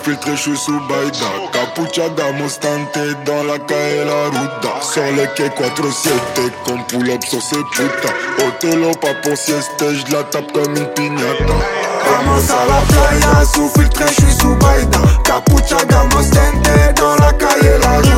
filtré, j'suis sous Baïda. Capuchada, Mostante, dans la calle la ruta. Sur les quais 4-7, comme pull-up sur ces putas. Otelo, pas pour sieste, j'la tape comme une piñata. Vamos à la playa, sous filtré, j'suis sous Baïda. Capuchada, Mostante, dans la calle la ruta.